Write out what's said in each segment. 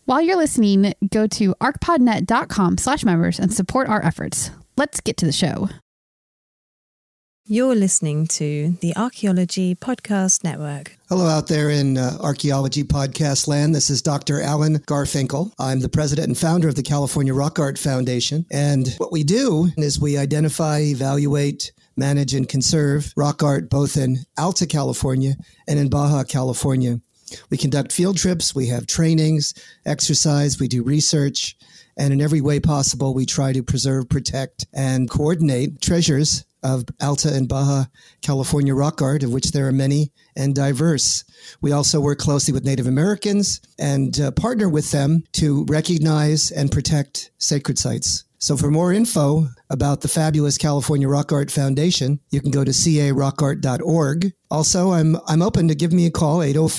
While you're listening, go to arcpodnet.com/members and support our efforts. Let's get to the show. You're listening to the Archaeology Podcast Network. Hello out there in Archaeology Podcast land. This is Dr. Alan Garfinkel. I'm the president and founder of the California Rock Art Foundation. And what we do is we identify, evaluate, manage, and conserve rock art both in Alta California and in Baja California. We conduct field trips, we have trainings, exercise, we do research, and in every way possible, we try to preserve, protect, and coordinate treasures of Alta and Baja California rock art, of which there are many and diverse. We also work closely with Native Americans and partner with them to recognize and protect sacred sites. So for more info about the fabulous California Rock Art Foundation, you can go to carockart.org. Also, I'm open to give me a call,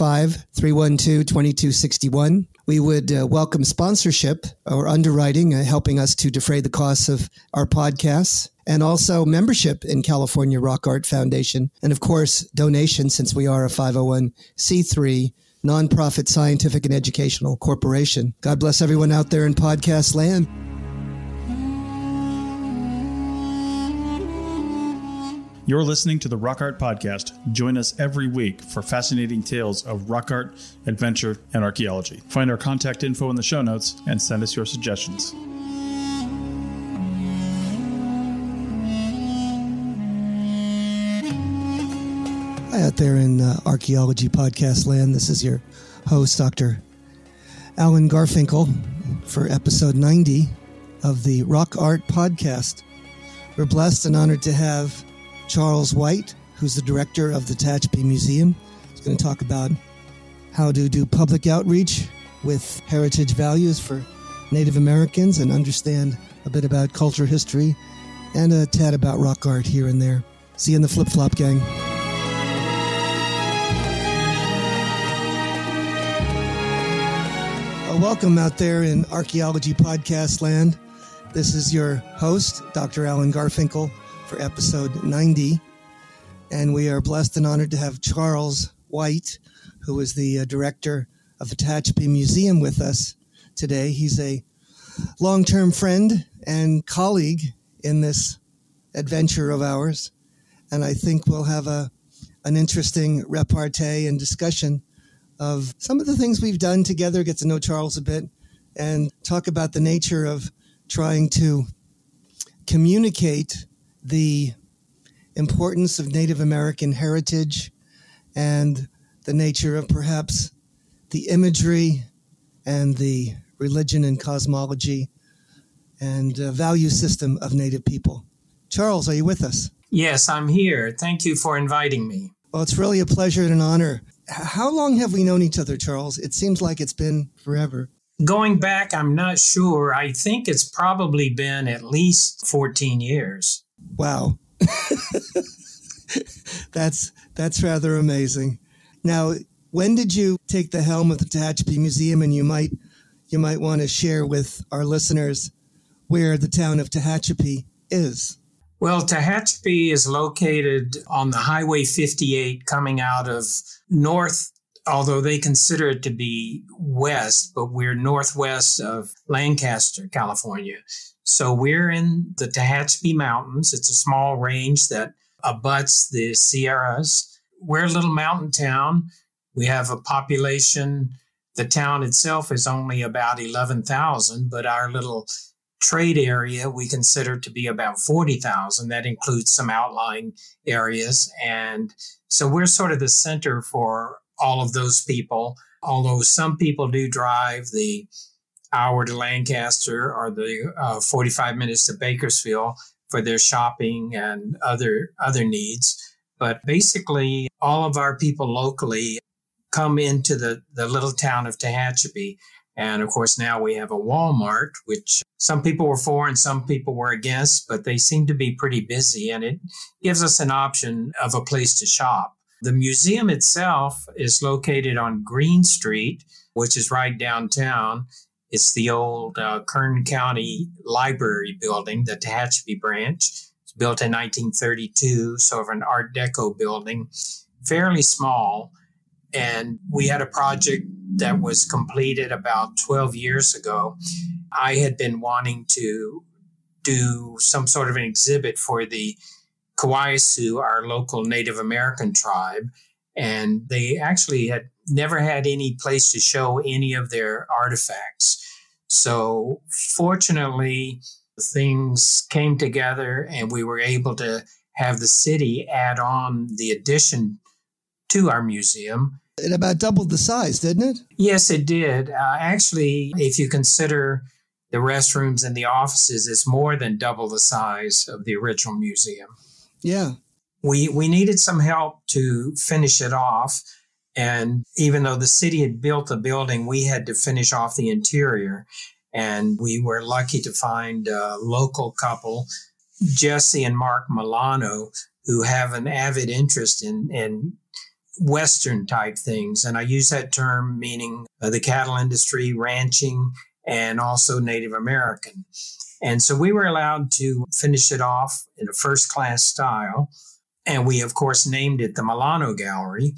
805-312-2261. We would welcome sponsorship or underwriting, helping us to defray the costs of our podcasts, and also membership in California Rock Art Foundation. And of course, donation, since we are a 501c3 nonprofit scientific and educational corporation. God bless everyone out there in podcast land. You're listening to the Rock Art Podcast. Join us every week for fascinating tales of rock art, adventure, and archaeology. Find our contact info in the show notes and send us your suggestions. Hi out there in Archaeology Podcast land. This is your host, Dr. Alan Garfinkel, for episode 90 of the Rock Art Podcast. We're blessed and honored to have Charles White, who's the director of the Tehachapi Museum. He's going to talk about how to do public outreach with heritage values for Native Americans and understand a bit about culture history and a tad about rock art here and there. See you in the flip-flop, gang. Welcome out there in Archaeology Podcast land. This is your host, Dr. Alan Garfinkel, for episode 90, and we are blessed and honored to have Charles White, who is the director of the Tehachapi Museum, with us today. He's a long-term friend and colleague in this adventure of ours, and I think we'll have an interesting repartee and discussion of some of the things we've done together, get to know Charles a bit, and talk about the nature of trying to communicate the importance of Native American heritage and the nature of perhaps the imagery and the religion and cosmology and value system of Native people. Charles, are you with us? Yes, I'm here. Thank you for inviting me. Well, it's really a pleasure and an honor. How long have we known each other, Charles? It seems like it's been forever. Going back, I'm not sure. I think it's probably been at least 14 years. Wow. That's rather amazing. Now, when did you take the helm of the Tehachapi Museum? And you might want to share with our listeners where the town of Tehachapi is. Well, Tehachapi is located on the Highway 58 coming out of north, although they consider it to be west, but we're northwest of Lancaster, California. So we're in the Tehachapi Mountains. It's a small range that abuts the Sierras. We're a little mountain town. We have a population. The town itself is only about 11,000, but our little trade area we consider to be about 40,000. That includes some outlying areas. And so we're sort of the center for all of those people, although some people do drive the hour to Lancaster or the 45 minutes to Bakersfield for their shopping and other needs. But basically, all of our people locally come into the little town of Tehachapi. And of course, now we have a Walmart, which some people were for and some people were against, but they seem to be pretty busy. And it gives us an option of a place to shop. The museum itself is located on Green Street, which is right downtown. It's the old Kern County Library building, the Tehachapi branch. It's built in 1932, sort of an Art Deco building, fairly small. And we had a project that was completed about 12 years ago. I had been wanting to do some sort of an exhibit for the Kawaii Sioux, our local Native American tribe. And they actually had never had any place to show any of their artifacts. So fortunately, things came together and we were able to have the city add on the addition to our museum. It about doubled the size, didn't it? Yes, it did. Actually, if you consider the restrooms and the offices, it's more than double the size of the original museum. Yeah. We needed some help to finish it off. And even though the city had built the building, we had to finish off the interior. And we were lucky to find a local couple, Jesse and Mark Milano, who have an avid interest in Western type things. And I use that term meaning the cattle industry, ranching, and also Native American. And so we were allowed to finish it off in a first-class style. And we, of course, named it the Milano Gallery.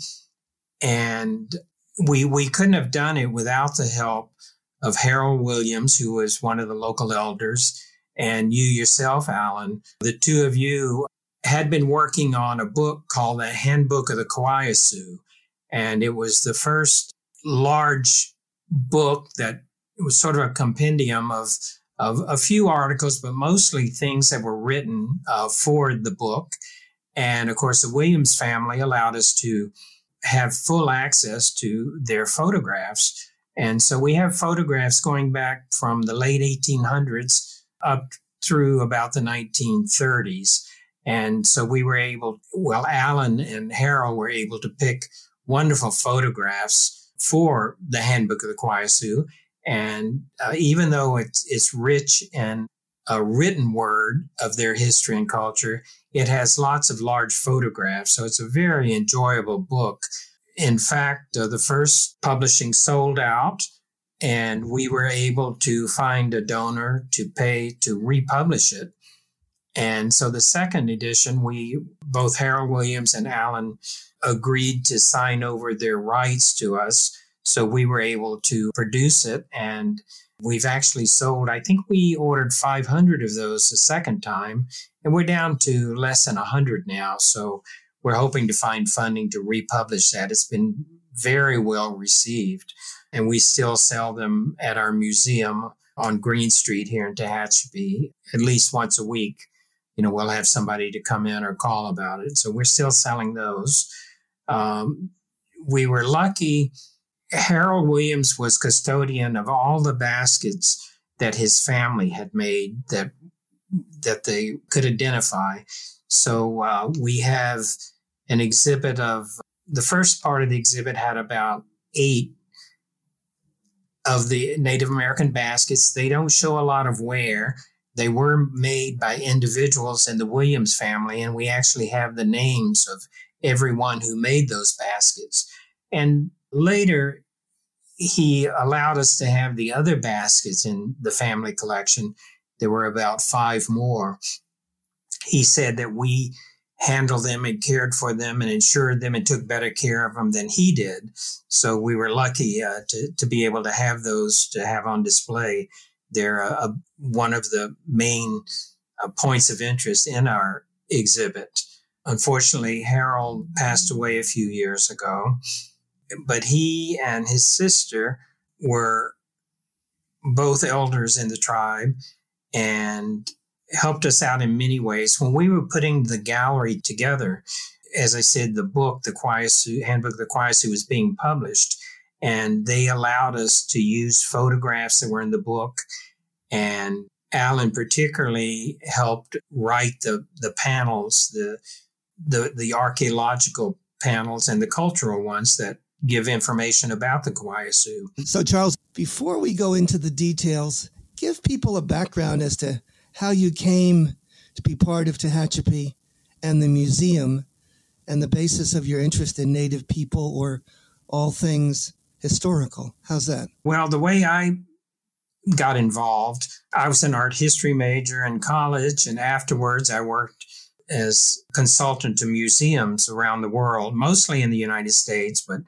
And we couldn't have done it without the help of Harold Williams, who was one of the local elders, and you yourself, Alan. The two of you had been working on a book called The Handbook of the Kawaii Sioux. And it was the first large book that was sort of a compendium of a few articles, but mostly things that were written for the book. And of course, the Williams family allowed us to have full access to their photographs. And so we have photographs going back from the late 1800s up through about the 1930s. And so we were able, Alan and Harold were able to pick wonderful photographs for the Handbook of the Kawaii Sioux. And even though it's rich in a written word of their history and culture, it has lots of large photographs. So it's a very enjoyable book. In fact, the first publishing sold out, and we were able to find a donor to pay to republish it. And so the second edition, both Harold Williams and Alan agreed to sign over their rights to us. So we were able to produce it, and we've actually sold, I think we ordered 500 of those the second time, and we're down to less than 100 now. So we're hoping to find funding to republish that. It's been very well received, and we still sell them at our museum on Green Street here in Tehachapi at least once a week. We'll have somebody to come in or call about it. So we're still selling those. We were lucky. Harold Williams was custodian of all the baskets that his family had made that they could identify. So we have an exhibit of, the first part of the exhibit had about 8 of the Native American baskets. They don't show a lot of wear. They were made by individuals in the Williams family, and we actually have the names of everyone who made those baskets. And later, he allowed us to have the other baskets in the family collection. There were about 5 more. He said that we handled them and cared for them and insured them and took better care of them than he did. So we were lucky to be able to have those to have on display. They're one of the main points of interest in our exhibit. Unfortunately, Harold passed away a few years ago, but he and his sister were both elders in the tribe and helped us out in many ways. When we were putting the gallery together, as I said, the book, the Kawaii Sioux, Handbook of the Kawaii Sioux, was being published, and they allowed us to use photographs that were in the book. And Alan particularly helped write the panels, the archaeological panels and the cultural ones that give information about the Kawaii Sioux. So, Charles, before we go into the details, give people a background as to how you came to be part of Tehachapi and the museum and the basis of your interest in Native people or all things historical. How's that? Well, the way I got involved, I was an art history major in college, and afterwards I worked as consultant to museums around the world, mostly in the United States, but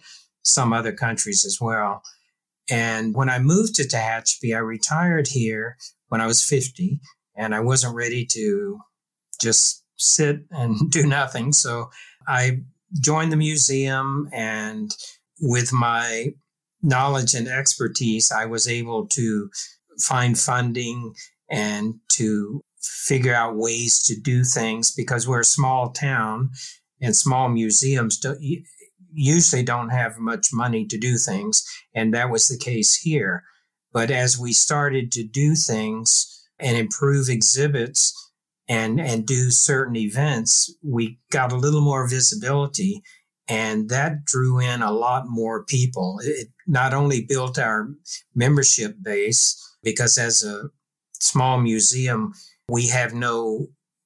some other countries as well. And when I moved to Tehachapi, I retired here when I was 50, and I wasn't ready to just sit and do nothing. So I joined the museum, and with my knowledge and expertise, I was able to find funding and to figure out ways to do things, because we're a small town and small museums usually don't have much money to do things. And that was the case here. But as we started to do things and improve exhibits and do certain events, we got a little more visibility, and that drew in a lot more people. It not only built our membership base, because as a small museum, we have no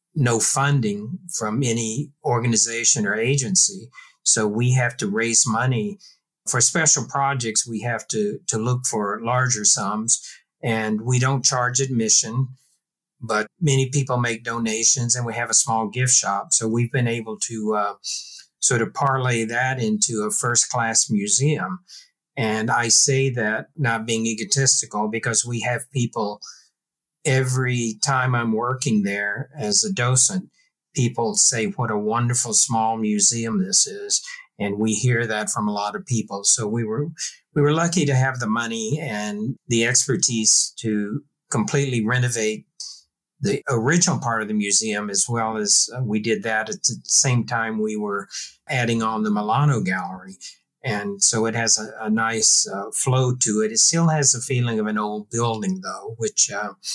funding from any organization or agency. So we have to raise money for special projects. We have to look for larger sums, and we don't charge admission, but many people make donations, and we have a small gift shop. So we've been able to sort of parlay that into a first-class museum. And I say that not being egotistical, because we have people every time I'm working there as a docent, people say what a wonderful small museum this is. And we hear that from a lot of people. So we were lucky to have the money and the expertise to completely renovate the original part of the museum, as well as we did that at the same time we were adding on the Milano Gallery. And so it has a nice flow to it. It still has a feeling of an old building, though, which,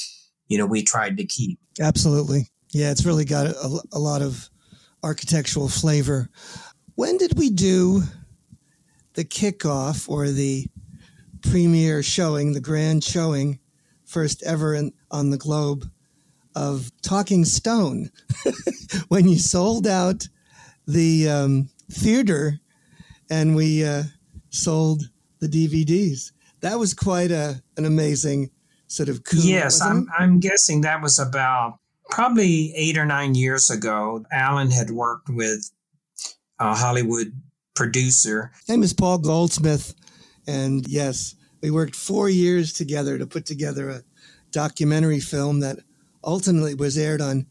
we tried to keep. Absolutely. Yeah, it's really got a lot of architectural flavor. When did we do the kickoff or the premiere showing, the grand showing, first ever on the globe, of Talking Stone? When you sold out the theater and we sold the DVDs. That was quite an amazing sort of coup. Yes, I'm guessing that was about probably 8 or 9 years ago. Alan had worked with a Hollywood producer. His name is Paul Goldsmith. And yes, we worked 4 years together to put together a documentary film that ultimately was aired on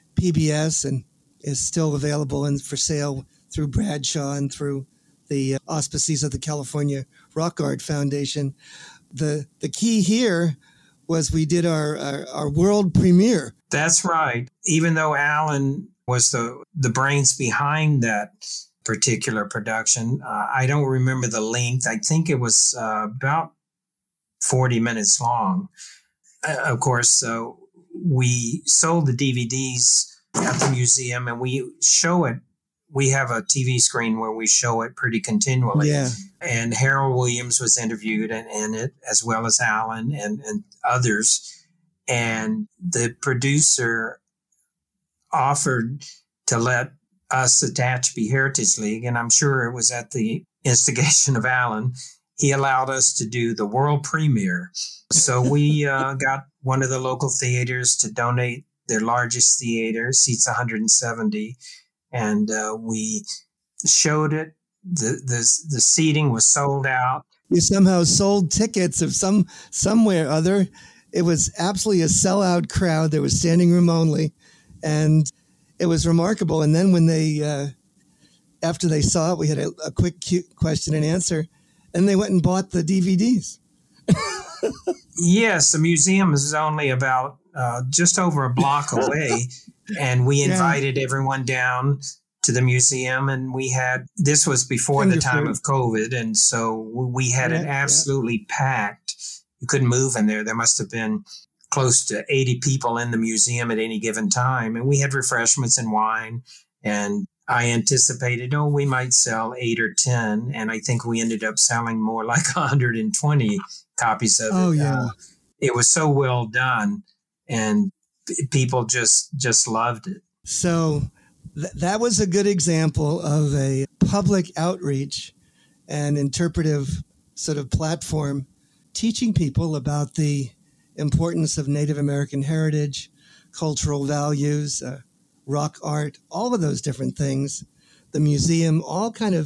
PBS and is still available and for sale through Bradshaw and through the auspices of the California Rock Art Foundation. The key here was we did our world premiere. That's right. Even though Alan was the brains behind that particular production, I don't remember the length. I think it was about 40 minutes long. Of course, we sold the DVDs at the museum, and we show it. We have a TV screen where we show it pretty continually. Yeah. And Harold Williams was interviewed in it, as well as Alan and others. And the producer offered to let us at Tehachapi Heritage League, and I'm sure it was at the instigation of Alan, he allowed us to do the world premiere. So we got one of the local theaters to donate their largest theater, seats 170, and we showed it. The seating was sold out. You somehow sold tickets of somewhere or other. It was absolutely a sellout crowd. There was standing room only, and it was remarkable. And then when they, after they saw it, we had a quick question and answer, and they went and bought the DVDs. Yes, the museum is only about just over a block away, and we invited everyone down to the museum, and this was before the time of COVID, and so we had it absolutely packed. You couldn't move in there. There must have been close to 80 people in the museum at any given time, and we had refreshments and wine, and I anticipated, we might sell 8 or 10, and I think we ended up selling more like 120 copies of it. Oh, yeah. It was so well done, and people just loved it. So that was a good example of a public outreach and interpretive sort of platform teaching people about the importance of Native American heritage, cultural values, rock art, all of those different things. The museum all kind of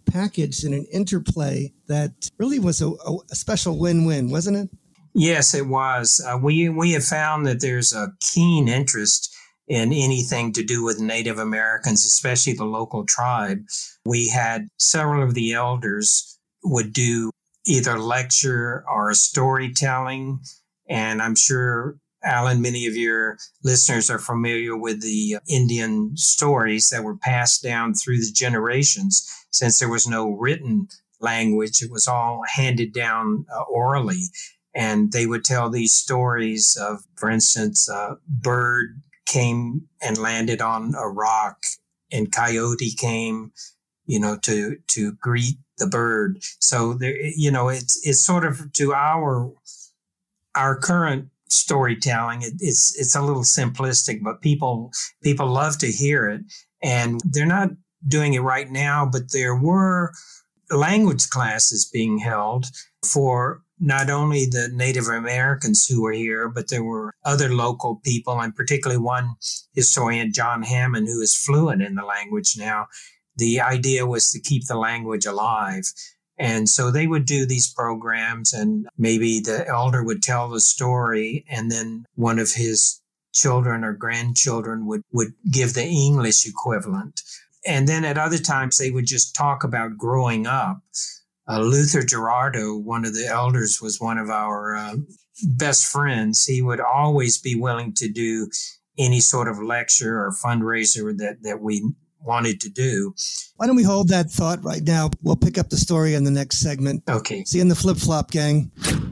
packaged in an interplay that really was a special win-win, wasn't it? Yes, it was. We have found that there's a keen interest in anything to do with Native Americans, especially the local tribe. We had several of the elders would do either lecture or storytelling. And I'm sure, Alan, many of your listeners are familiar with the Indian stories that were passed down through the generations. Since there was no written language, it was all handed down orally. And they would tell these stories of, for instance, a bird came and landed on a rock, and coyote came, to greet the bird. So there, it's sort of to our current storytelling. It's a little simplistic, but people love to hear it, and they're not doing it right now. But there were language classes being held for not only the Native Americans who were here, but there were other local people, and particularly one historian, John Hammond, who is fluent in the language now. The idea was to keep the language alive. And so they would do these programs, and maybe the elder would tell the story, and then one of his children or grandchildren would give the English equivalent. And then at other times, they would just talk about growing up. Luther Gerardo, one of the elders, was one of our best friends. He would always be willing to do any sort of lecture or fundraiser that we wanted to do. Why don't we hold that thought right now? We'll pick up the story in the next segment. Okay. See you in the flip-flop, gang.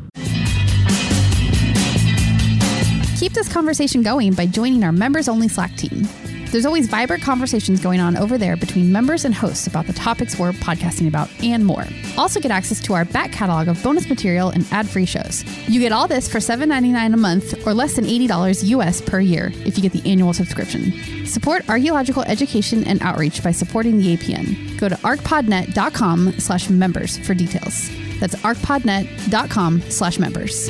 Keep this conversation going by joining our members-only Slack team. There's always vibrant conversations going on over there between members and hosts about the topics we're podcasting about and more. Also get access to our back catalog of bonus material and ad-free shows. You get all this for $7.99 a month or less than $80 US per year if you get the annual subscription. Support archaeological education and outreach by supporting the APN. Go to arcpodnet.com/members for details. That's arcpodnet.com/members.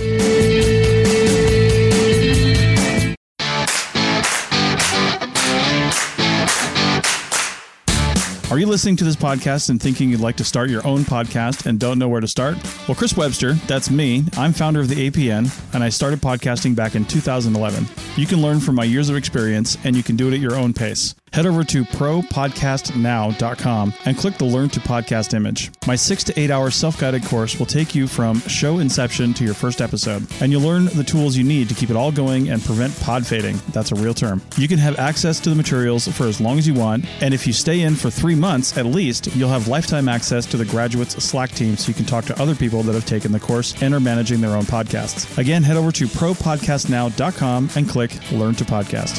Are you listening to this podcast and thinking you'd like to start your own podcast and don't know where to start? Well, Chris Webster, that's me. I'm founder of the APN, and I started podcasting back in 2011. You can learn from my years of experience, and you can do it at your own pace. Head over to propodcastnow.com and click the Learn to Podcast image. My 6 to 8 hour self-guided course will take you from show inception to your first episode, and you'll learn the tools you need to keep it all going and prevent pod fading. That's a real term. You can have access to the materials for as long as you want, and if you stay in for 3 months at least, you'll have lifetime access to the graduates Slack team so you can talk to other people that have taken the course and are managing their own podcasts. Again, head over to propodcastnow.com and click Learn to Podcast.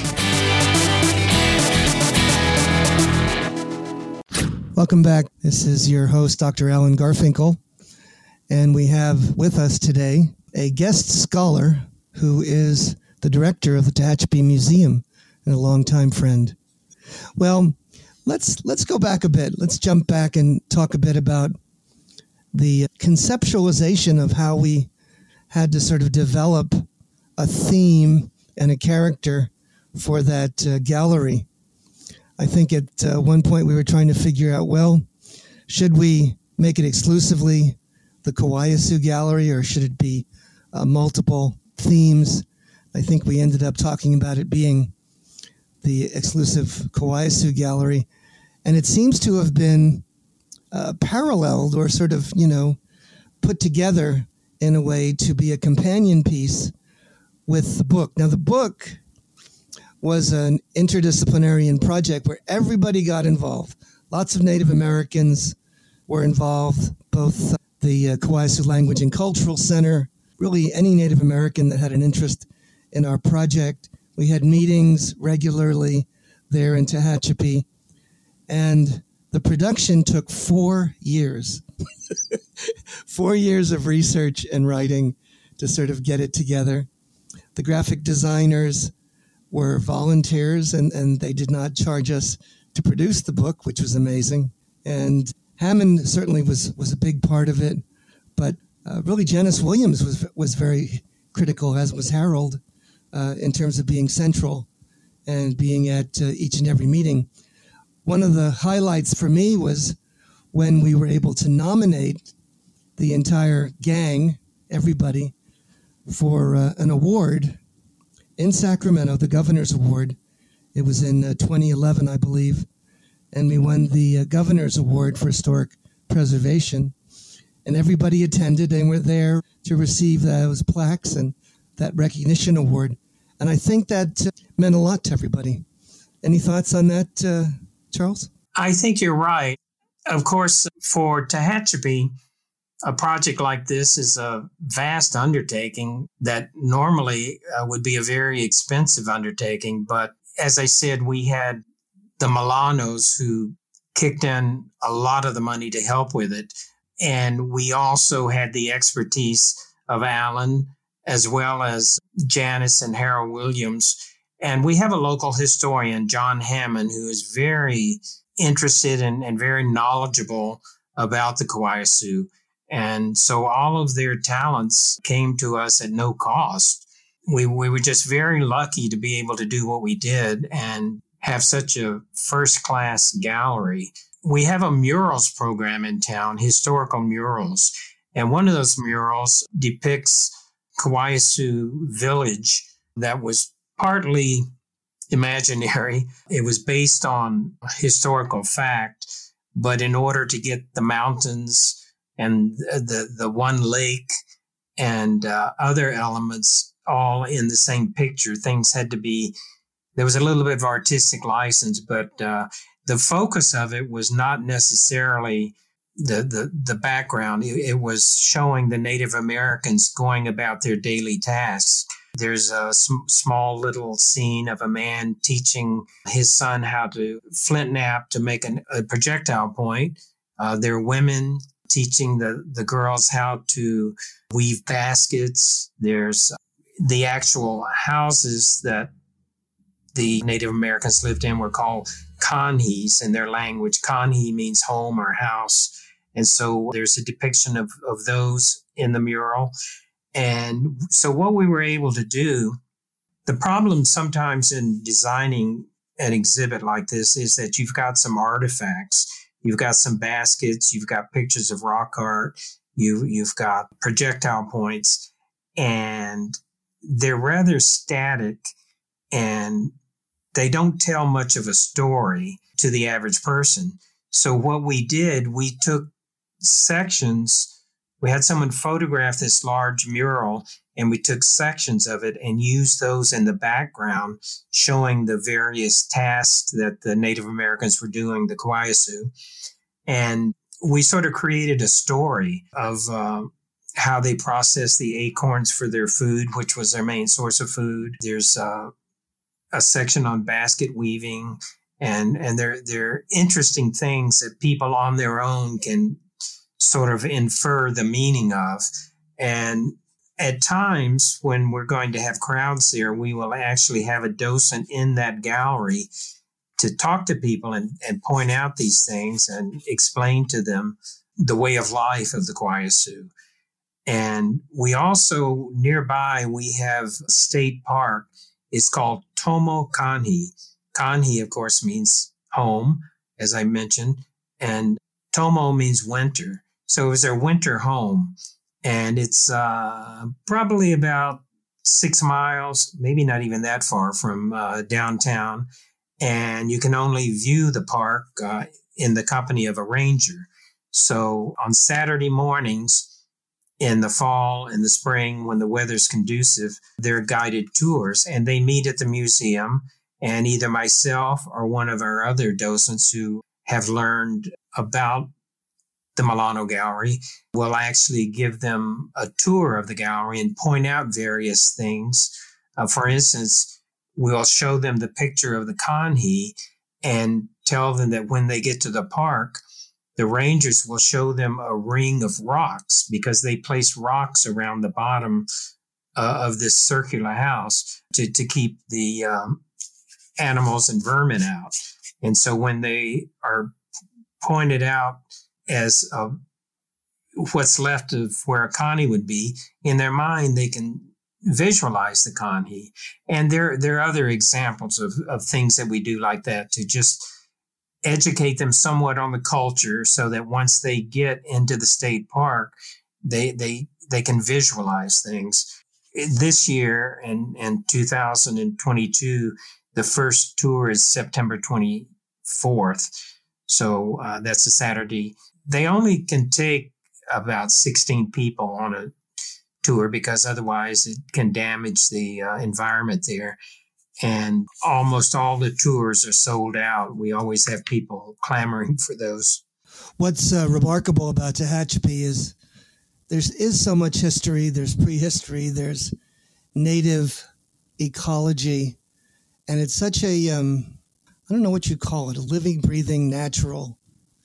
Welcome back. This is your host, Dr. Alan Garfinkel, and we have with us today a guest scholar who is the director of the Tehachapi Museum and a longtime friend. Well, let's go back a bit. Let's jump back and talk a bit about the conceptualization of how we had to sort of develop a theme and a character for that gallery. I think at one point we were trying to figure out, well, should we make it exclusively the Kawayasu Gallery or should it be multiple themes? I think we ended up talking about it being the exclusive Kawayasu Gallery. And it seems to have been paralleled or sort of, put together in a way to be a companion piece with the book. Now, the book was an interdisciplinary project where everybody got involved. Lots of Native Americans were involved, both the Kawayasu Language and Cultural Center, really any Native American that had an interest in our project. We had meetings regularly there in Tehachapi, and the production took 4 years. 4 years of research and writing to sort of get it together. The graphic designers were volunteers, and they did not charge us to produce the book, which was amazing. And Hammond certainly was a big part of it, but really Janice Williams was very critical, as was Harold, in terms of being central and being at each and every meeting. One of the highlights for me was when we were able to nominate the entire gang, everybody, for an award in Sacramento, the Governor's Award. It was in 2011, I believe, and we won the Governor's Award for Historic Preservation. And everybody attended and were there to receive those plaques and that recognition award. And I think that meant a lot to everybody. Any thoughts on that, Charles? I think you're right. Of course, for Tehachapi, a project like this is a vast undertaking that normally would be a very expensive undertaking. But as I said, we had the Milanos who kicked in a lot of the money to help with it. And we also had the expertise of Alan, as well as Janice and Harold Williams. And we have a local historian, John Hammond, who is very interested and very knowledgeable about the Kauai Sioux. And so all of their talents came to us at no cost. We were just very lucky to be able to do what we did and have such a first-class gallery. We have a murals program in town, historical murals. And one of those murals depicts Kauai Sioux village that was partly imaginary. It was based on historical fact, but in order to get the mountains and the one lake and other elements all in the same picture, things had to be, there was a little bit of artistic license, but the focus of it was not necessarily the background. It was showing the Native Americans going about their daily tasks. There's a small little scene of a man teaching his son how to flint knap to make a projectile point. There are women teaching the girls how to weave baskets. There's the actual houses that the Native Americans lived in were called kanhis in their language. Kanhi means home or house. And so there's a depiction of those in the mural. And so what we were able to do, the problem sometimes in designing an exhibit like this is that you've got some artifacts. You've got some baskets, you've got pictures of rock art, you've got projectile points, and they're rather static and they don't tell much of a story to the average person. So what we did, we took sections. We had someone photograph this large mural and we took sections of it and used those in the background, showing the various tasks that the Native Americans were doing, the Kauai Sioux. And we sort of created a story of how they processed the acorns for their food, which was their main source of food. There's a section on basket weaving, and they're interesting things that people on their own can sort of infer the meaning of. And at times when we're going to have crowds there, we will actually have a docent in that gallery to talk to people and point out these things and explain to them the way of life of the Kauai Sioux. And we also, nearby, we have a state park. It's called Tomo Kanhi. Kanhi, of course, means home, as I mentioned, and Tomo means winter. So it was their winter home. And it's probably about 6 miles, maybe not even that far from downtown. And you can only view the park in the company of a ranger. So on Saturday mornings in the fall and the spring, when the weather's conducive, there are guided tours, and they meet at the museum. And either myself or one of our other docents who have learned about the Milano Gallery will actually give them a tour of the gallery and point out various things. For instance, we'll show them the picture of the Kanhi and tell them that when they get to the park, the rangers will show them a ring of rocks because they place rocks around the bottom of this circular house to keep the animals and vermin out. And so when they are pointed out as what's left of where a Kanhi would be, in their mind, they can visualize the Kanhi. And there are other examples of things that we do like that to just educate them somewhat on the culture so that once they get into the state park, they can visualize things. This year in 2022, the first tour is September 24th. So that's a Saturday. They only can take about 16 people on a tour because otherwise it can damage the environment there. And almost all the tours are sold out. We always have people clamoring for those. What's remarkable about Tehachapi is there is so much history. There's prehistory. There's native ecology. And it's such a, I don't know what you call it, a living, breathing, natural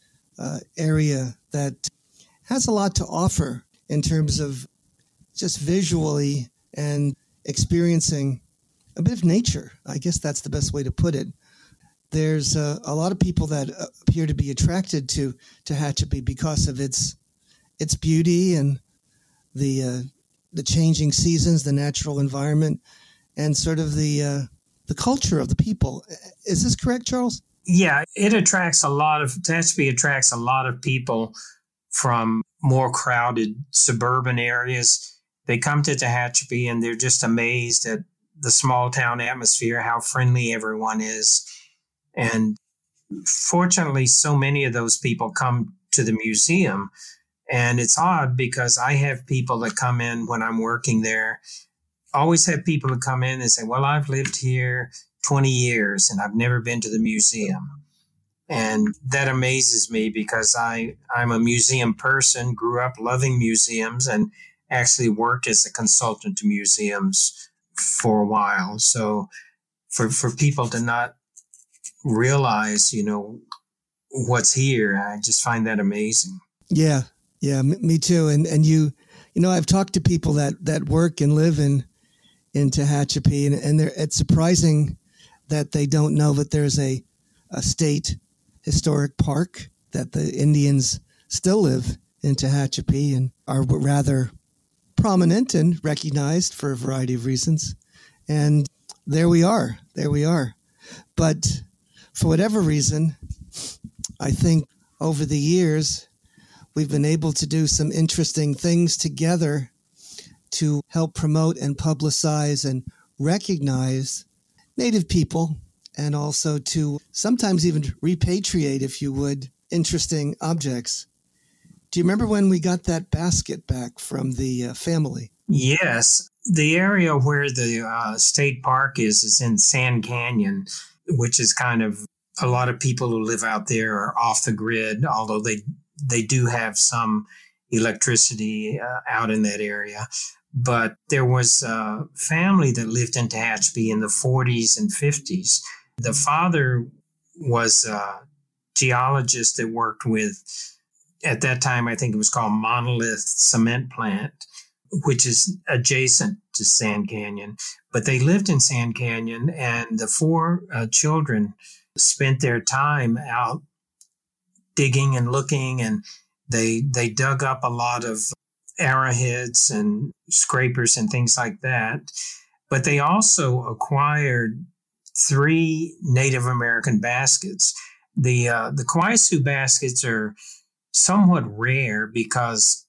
area that has a lot to offer in terms of just visually and experiencing a bit of nature. I guess that's the best way to put it. There's a lot of people that appear to be attracted to Tehachapi because of its beauty and the changing seasons, the natural environment, and sort of the culture of the people. Is this correct, Charles? Yeah, Tehachapi attracts a lot of people from more crowded suburban areas. They come to Tehachapi and they're just amazed at the small town atmosphere, how friendly everyone is. And fortunately, so many of those people come to the museum. And it's odd because I have people that come in when I'm working there. Always have people who come in and say, well, I've lived here 20 years and I've never been to the museum. And that amazes me because I'm a museum person, grew up loving museums, and actually worked as a consultant to museums for a while. So for people to not realize, what's here, I just find that amazing. Yeah, me too. And I've talked to people that work and live in Tehachapi, and it's surprising that they don't know that there's a state historic park, that the Indians still live in Tehachapi and are rather prominent and recognized for a variety of reasons. And there we are. But for whatever reason, I think over the years, we've been able to do some interesting things together to help promote and publicize and recognize Native people, and also to sometimes even repatriate, if you would, interesting objects. Do you remember when we got that basket back from the family? Yes. The area where the state park is in Sand Canyon, which is kind of a lot of people who live out there are off the grid, although they do have some electricity out in that area. But there was a family that lived in Tehachapi in the 40s and 50s. The father was a geologist that worked with, at that time, I think it was called Monolith Cement Plant, which is adjacent to Sand Canyon. But they lived in Sand Canyon, and the four children spent their time out digging and looking, and they dug up a lot of arrowheads and scrapers and things like that. But they also acquired 3 Native American baskets. The Kwaisu baskets are somewhat rare because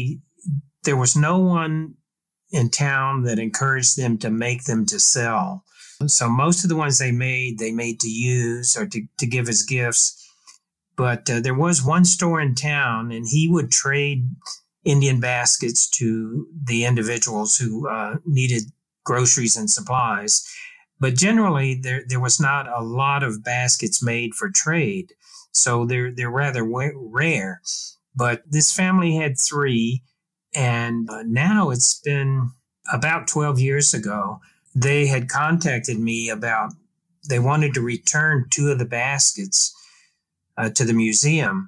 there was no one in town that encouraged them to make them to sell. So most of the ones they made to use or to give as gifts. But there was one store in town, and he would trade Indian baskets to the individuals who needed groceries and supplies. But generally, there was not a lot of baskets made for trade. So they're rather rare. But this family had 3, and now it's been about 12 years ago. They had contacted me about, they wanted to return 2 of the baskets to the museum.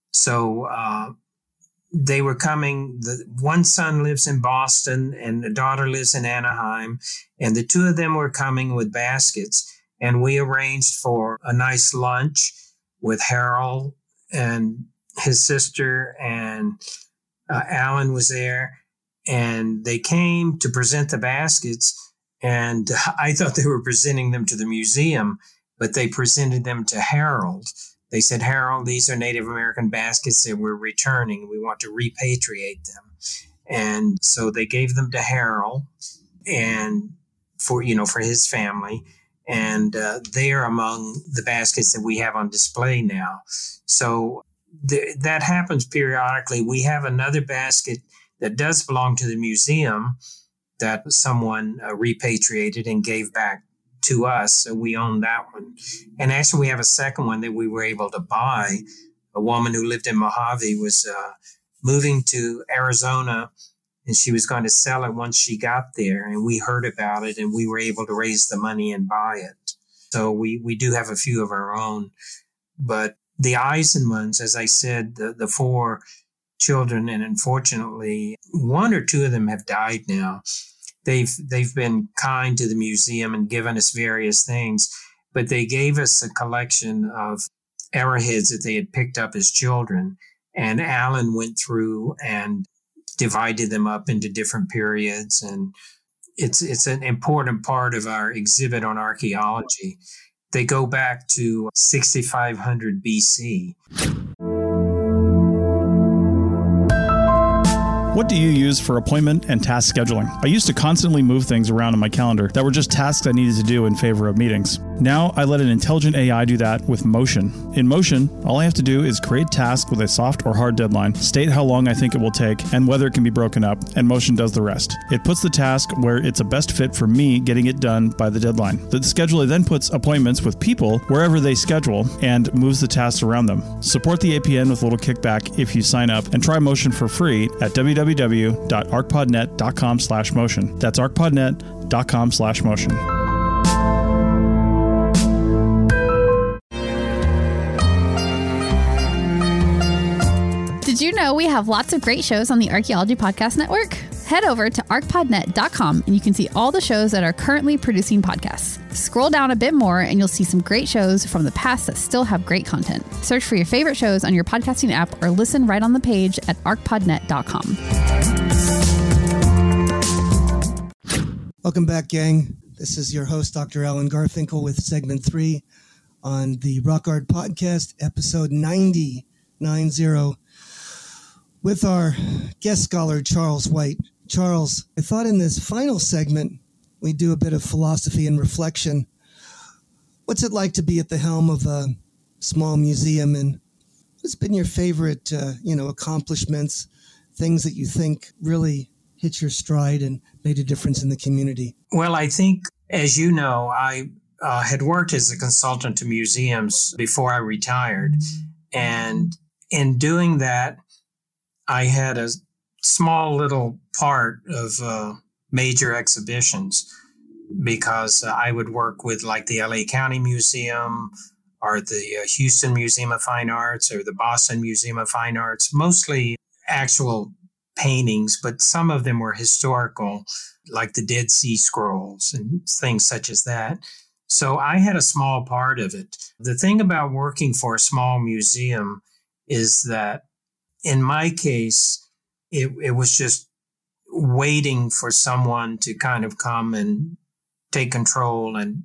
So they were coming. One son lives in Boston and the daughter lives in Anaheim, and the 2 of them were coming with baskets. And we arranged for a nice lunch with Harold and his sister, and Alan was there. And they came to present the baskets, and I thought they were presenting them to the museum, but they presented them to Harold. They said, Harold, these are Native American baskets that we're returning. We want to repatriate them. And so they gave them to Harold and for his family. And they are among the baskets that we have on display now. So that happens periodically. We have another basket that does belong to the museum that someone repatriated and gave back to us. So we own that one. And actually, we have a second one that we were able to buy. A woman who lived in Mojave was moving to Arizona, and she was going to sell it once she got there. And we heard about it, and we were able to raise the money and buy it. So we do have a few of our own. But the Eisenmans, as I said, the 4 children, and unfortunately, 1 or 2 of them have died now. They've been kind to the museum and given us various things, but they gave us a collection of arrowheads that they had picked up as children. And Alan went through and divided them up into different periods. And it's an important part of our exhibit on archaeology. They go back to 6500 BC. What do you use for appointment and task scheduling? I used to constantly move things around in my calendar that were just tasks I needed to do in favor of meetings. Now I let an intelligent AI do that with Motion. In Motion, all I have to do is create tasks with a soft or hard deadline, state how long I think it will take, and whether it can be broken up, and Motion does the rest. It puts the task where it's a best fit for me getting it done by the deadline. The scheduler then puts appointments with people wherever they schedule and moves the tasks around them. Support the APN with a little kickback if you sign up, and try Motion for free at www.arcpodnet.com/motion. That's arcpodnet.com/motion. Did you know we have lots of great shows on the Archaeology Podcast Network? Head over to arcpodnet.com and you can see all the shows that are currently producing podcasts. Scroll down a bit more and you'll see some great shows from the past that still have great content. Search for your favorite shows on your podcasting app or listen right on the page at arcpodnet.com. Welcome back, gang. This is your host, Dr. Alan Garfinkel, with segment 3 on the Rock Art Podcast, episode 90, with our guest scholar, Charles White. Charles, I thought in this final segment, we do a bit of philosophy and reflection. What's it like to be at the helm of a small museum, and what's been your favorite, accomplishments, things that you think really hit your stride and made a difference in the community? Well, I think, as you know, I had worked as a consultant to museums before I retired. And in doing that, I had a small little part of major exhibitions because I would work with like the LA County Museum or the Houston Museum of Fine Arts or the Boston Museum of Fine Arts, mostly actual paintings, but some of them were historical, like the Dead Sea Scrolls and things such as that. So I had a small part of it. The thing about working for a small museum is that in my case, it was just waiting for someone to kind of come and take control and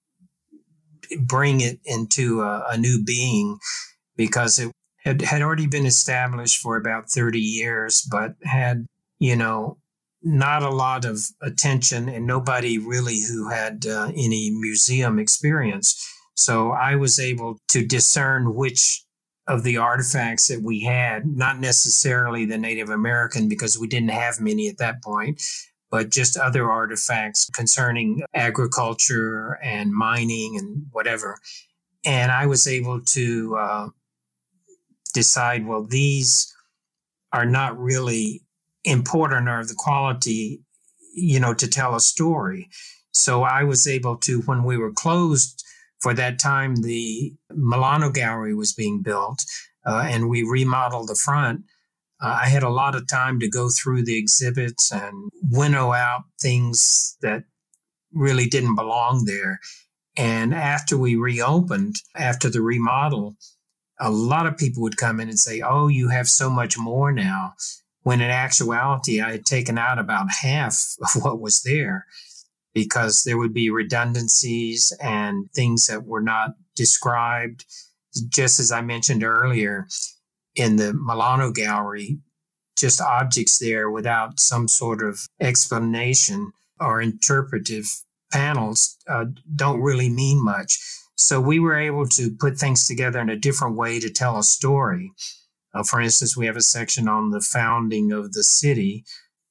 bring it into a new being, because it had already been established for about 30 years, but had, not a lot of attention and nobody really who had any museum experience. So I was able to discern which of the artifacts that we had, not necessarily the Native American, because we didn't have many at that point, but just other artifacts concerning agriculture and mining and whatever. And I was able to decide, well, these are not really important or of the quality, to tell a story. So I was able to, when we were closed for that time, the Milano Gallery was being built, and we remodeled the front. I had a lot of time to go through the exhibits and winnow out things that really didn't belong there. And after we reopened, after the remodel, a lot of people would come in and say, oh, you have so much more now, when in actuality, I had taken out about half of what was there, because there would be redundancies and things that were not described. just as I mentioned earlier, in the Milano Gallery, just objects there without some sort of explanation or interpretive panels don't really mean much. So we were able to put things together in a different way to tell a story. For instance, we have a section on the founding of the city,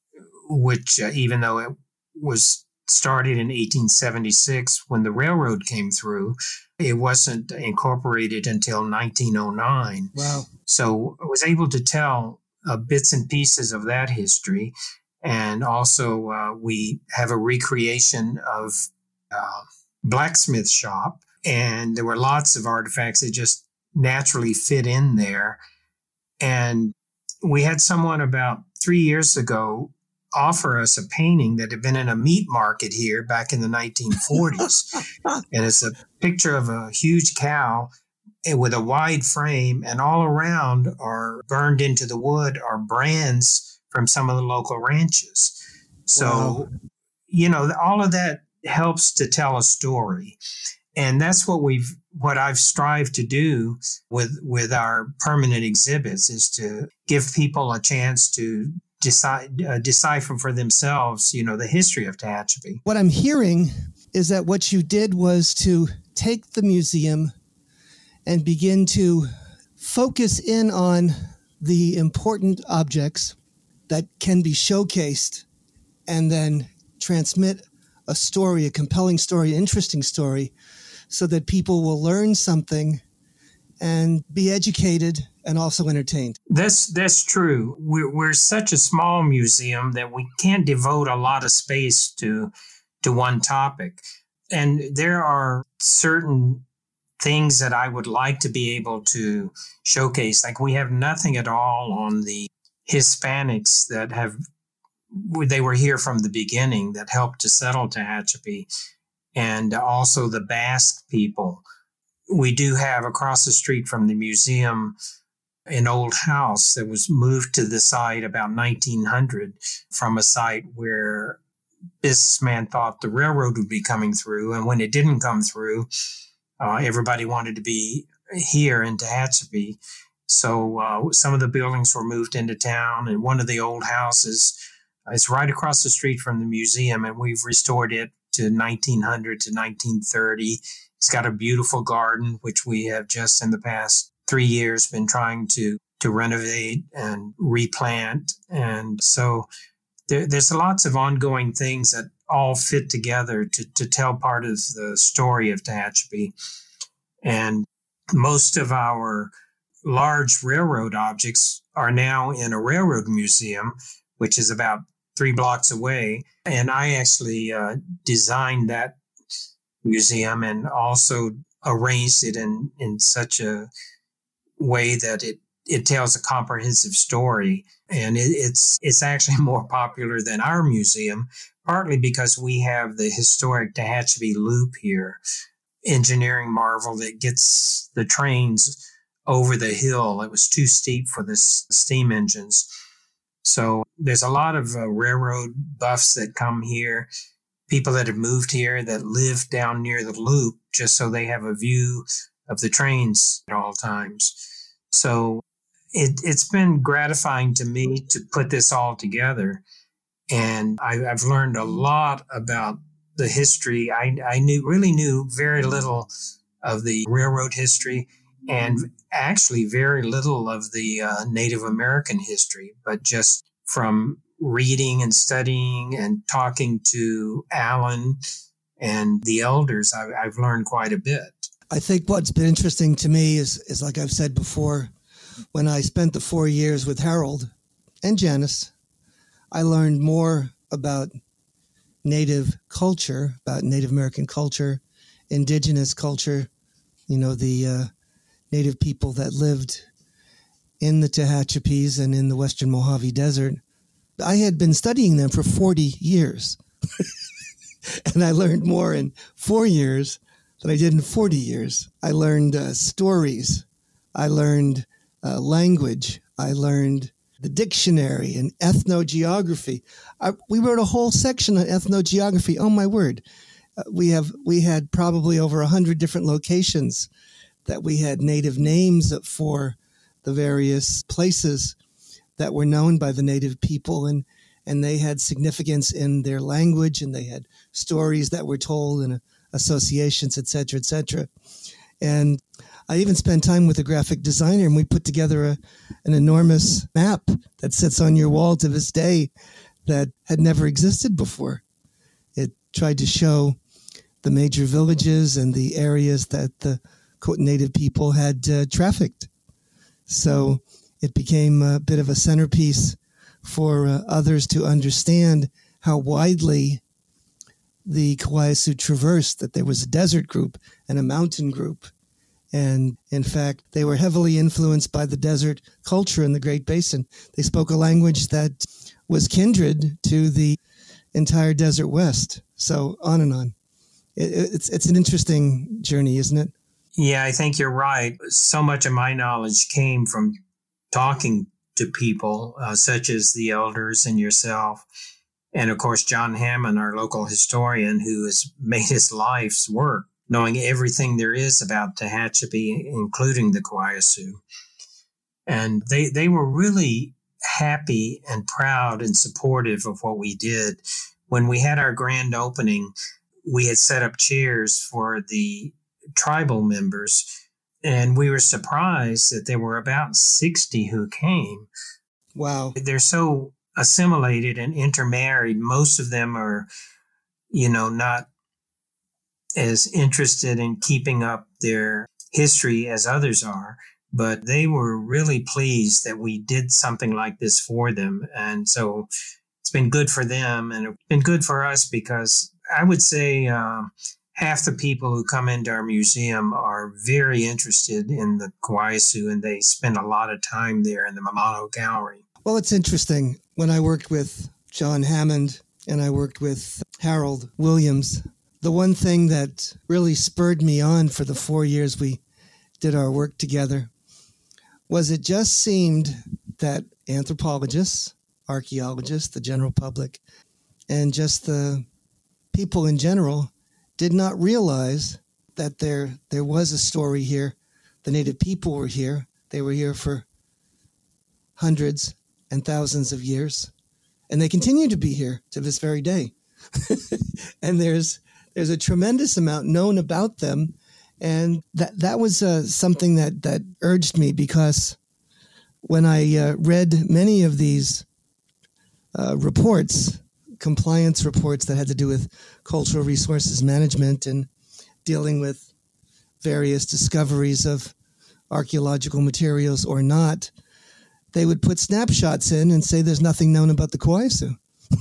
which even though it was started in 1876 when the railroad came through, it wasn't incorporated until 1909. Wow. So I was able to tell bits and pieces of that history. And also we have a recreation of blacksmith shop. And there were lots of artifacts that just naturally fit in there. And we had someone about 3 years ago offer us a painting that had been in a meat market here back in the 1940s. And it's a picture of a huge cow with a wide frame, and all around are burned into the wood are brands from some of the local ranches. So, wow. You know, all of that helps to tell a story. And that's what I've strived to do with our permanent exhibits, is to give people a chance to decipher for themselves, you know, the history of Tehachapi. What I'm hearing is that what you did was to take the museum and begin to focus in on the important objects that can be showcased and then transmit a story, a compelling story, interesting story, so that people will learn something and be educated and also entertained. That's true. We're such a small museum that we can't devote a lot of space to one topic. And there are certain things that I would like to be able to showcase. Like, we have nothing at all on the Hispanics they were here from the beginning, that helped to settle Tehachapi, and also the Basque people. We do have across the street from the museum an old house that was moved to the site about 1900 from a site where businessman thought the railroad would be coming through. And when it didn't come through, everybody wanted to be here in Tehachapi. So some of the buildings were moved into town, and one of the old houses is right across the street from the museum, and we've restored it to 1900 to 1930. It's got a beautiful garden, which we have just in the past 3 years been trying to renovate and replant. And so there's lots of ongoing things that all fit together to tell part of the story of Tehachapi. And most of our large railroad objects are now in a railroad museum, which is about 3 blocks away. And I actually designed that museum and also arranged it in such a way that it tells a comprehensive story. And it's actually more popular than our museum, partly because we have the historic Tehachapi Loop here, engineering marvel that gets the trains over the hill. It was too steep for the steam engines. So there's a lot of railroad buffs that come here, people that have moved here that live down near the loop just so they have a view of the trains at all times. So it's been gratifying to me to put this all together. And I've learned a lot about the history. I really knew very little of the railroad history, and actually very little of the Native American history, but just from reading and studying and talking to Alan and the elders, I've learned quite a bit. I think what's been interesting to me is like I've said before, when I spent the 4 years with Harold and Janice, I learned more about Native culture, about Native American culture, indigenous culture, you know, the Native people that lived in the Tehachapis and in the Western Mojave Desert. I had been studying them for 40 years. And I learned more in 4 years than I did in 40 years. I learned stories. I learned language. I learned the dictionary and ethnogeography. We wrote a whole section on ethnogeography. Oh, my word. We had probably over 100 different locations that we had native names for the various places that were known by the native people, and they had significance in their language, and they had stories that were told in associations, et cetera, and I even spent time with a graphic designer, and we put together an enormous map that sits on your wall to this day that had never existed before. It tried to show the major villages and the areas that the native people had trafficked. So it became a bit of a centerpiece for others to understand how widely the Kawaii traversed, that there was a desert group and a mountain group. And in fact, they were heavily influenced by the desert culture in the Great Basin. They spoke a language that was kindred to the entire Desert West. So on and on. It's an interesting journey, isn't it? Yeah, I think you're right. So much of my knowledge came from talking to people such as the elders and yourself. And of course, John Hammond, our local historian, who has made his life's work knowing everything there is about Tehachapi, including the Kawaii. And they were really happy and proud and supportive of what we did. When we had our grand opening, we had set up chairs for the tribal members, and we were surprised that there were about 60 who came. Wow. They're so assimilated and intermarried. Most of them are, not as interested in keeping up their history as others are, but they were really pleased that we did something like this for them. And so it's been good for them, and it's been good for us, because I would say half the people who come into our museum are very interested in the Kawaii, and they spend a lot of time there in the Mamano Gallery. Well, it's interesting. When I worked with John Hammond and I worked with Harold Williams, the one thing that really spurred me on for the 4 years we did our work together was it just seemed that anthropologists, archaeologists, the general public, and just the people in general did not realize that there was a story here. The native people were here. They were here for hundreds and thousands of years, and they continue to be here to this very day. And there's a tremendous amount known about them, and that was something that urged me, because when I read many of these reports, compliance reports that had to do with cultural resources management and dealing with various discoveries of archaeological materials or not, they would put snapshots in and say there's nothing known about the Kawaii.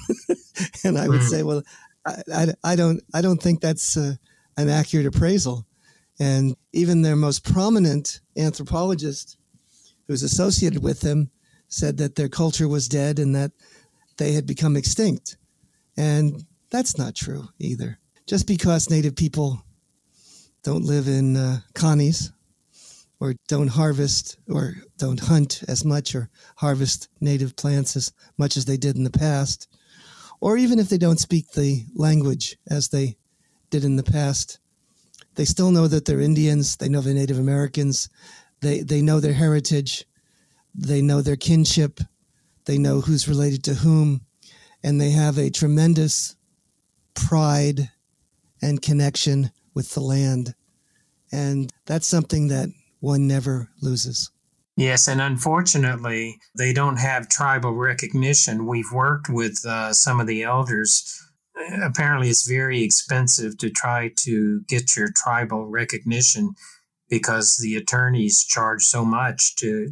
And I would say, well, I don't think that's an accurate appraisal. And even their most prominent anthropologist who's associated with them said that their culture was dead and that they had become extinct. And that's not true either. Just because native people don't live in counties, or don't harvest or don't hunt as much or harvest native plants as much as they did in the past, or even if they don't speak the language as they did in the past, they still know that they're Indians, they know they're Native Americans, they know their heritage, they know their kinship, they know who's related to whom, and they have a tremendous pride and connection with the land. And that's something that one never loses. Yes, and unfortunately, they don't have tribal recognition. We've worked with some of the elders. Apparently, it's very expensive to try to get your tribal recognition because the attorneys charge so much to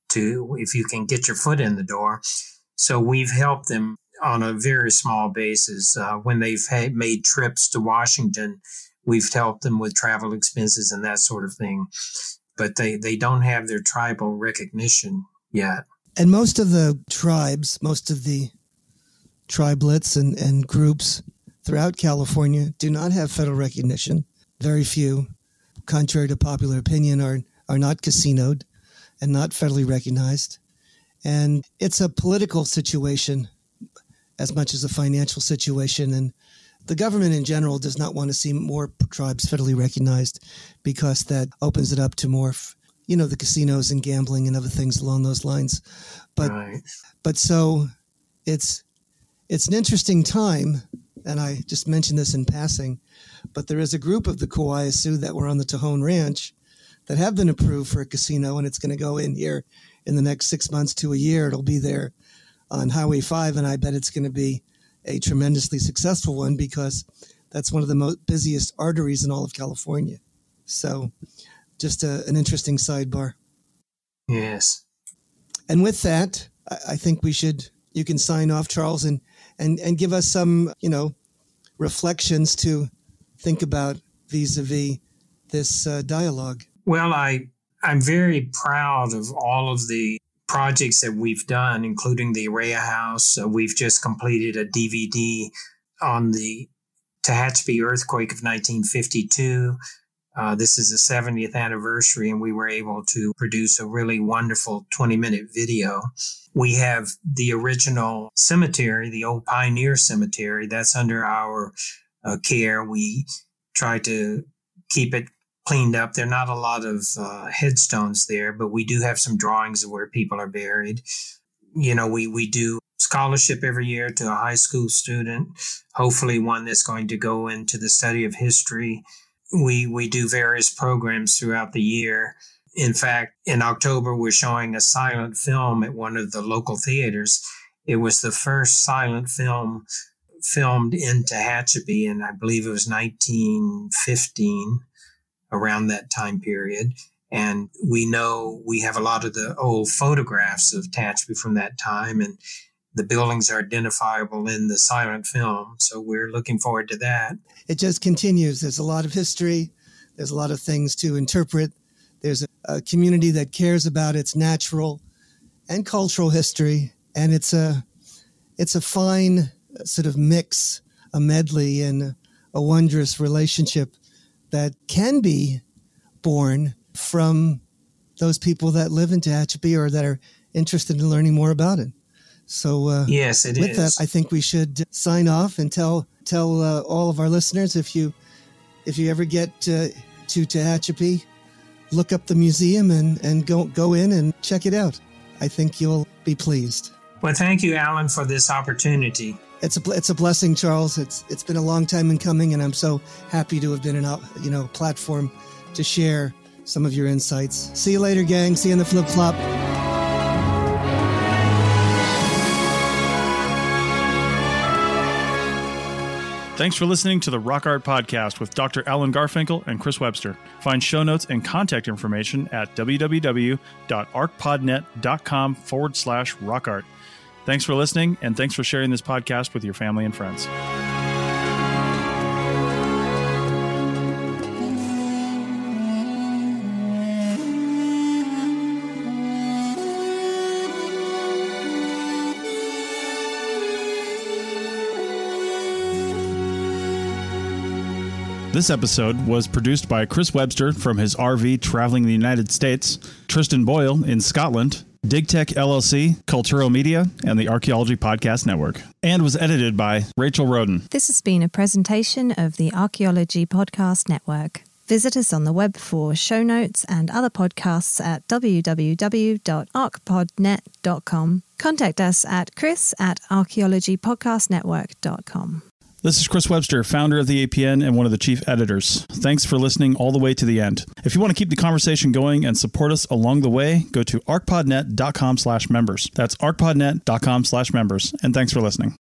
if you can get your foot in the door. So we've helped them on a very small basis. When they've made trips to Washington, we've helped them with travel expenses and that sort of thing. But they don't have their tribal recognition yet. And most of the tribes, most of the tribelets and groups throughout California do not have federal recognition. Very few, contrary to popular opinion, are not casinoed and not federally recognized. And it's a political situation as much as a financial situation. And the government in general does not want to see more tribes federally recognized because that opens it up to more, the casinos and gambling and other things along those lines. But so it's an interesting time, and I just mentioned this in passing, but there is a group of the Kauai Sioux that were on the Tejon Ranch that have been approved for a casino, and it's going to go in here in the next 6 months to a year. It'll be there on Highway 5, and I bet it's going to be a tremendously successful one because that's one of the most busiest arteries in all of California. So just an interesting sidebar. Yes. And with that, I think you can sign off, Charles, and give us some, reflections to think about vis-a-vis this dialogue. Well, I'm very proud of all of the projects that we've done, including the Araya House. We've just completed a DVD on the Tehachapi earthquake of 1952. This is the 70th anniversary, and we were able to produce a really wonderful 20-minute video. We have the original cemetery, the old Pioneer Cemetery. That's under our care. We try to keep it cleaned up. There are not a lot of headstones there, but we do have some drawings of where people are buried. We do scholarship every year to a high school student, hopefully one that's going to go into the study of history. We do various programs throughout the year. In fact, in October, we're showing a silent film at one of the local theaters. It was the first silent film filmed in Tehachapi, and I believe it was 1915, around that time period. And we know we have a lot of the old photographs of Tehachapi from that time, and the buildings are identifiable in the silent film. So we're looking forward to that. It just continues. There's a lot of history. There's a lot of things to interpret. There's a community that cares about its natural and cultural history. And it's a fine sort of mix, a medley, and a wondrous relationship that can be born from those people that live in Tehachapi or that are interested in learning more about it. So yes, it with is. that, I think we should sign off and tell all of our listeners, if you ever get to Tehachapi, look up the museum and go in and check it out. I think you'll be pleased. Well, thank you, Alan, for this opportunity. It's a blessing, Charles. It's been a long time in coming, and I'm so happy to have been a platform to share some of your insights. See you later, gang. See you in the flip-flop. Thanks for listening to the Rock Art Podcast with Dr. Alan Garfinkel and Chris Webster. Find show notes and contact information at www.arcpodnet.com/rockart. Thanks for listening, and thanks for sharing this podcast with your family and friends. This episode was produced by Chris Webster from his RV traveling the United States, Tristan Boyle in Scotland, DigTech LLC, Cultural Media, and the Archaeology Podcast Network, and was edited by Rachel Roden. This has been a presentation of the Archaeology Podcast Network. Visit us on the web for show notes and other podcasts at www.arcpodnet.com. Contact us at chris@archaeologypodcastnetwork.com. This is Chris Webster, founder of the APN and one of the chief editors. Thanks for listening all the way to the end. If you want to keep the conversation going and support us along the way, go to arcpodnet.com/members. That's arcpodnet.com/members. And thanks for listening.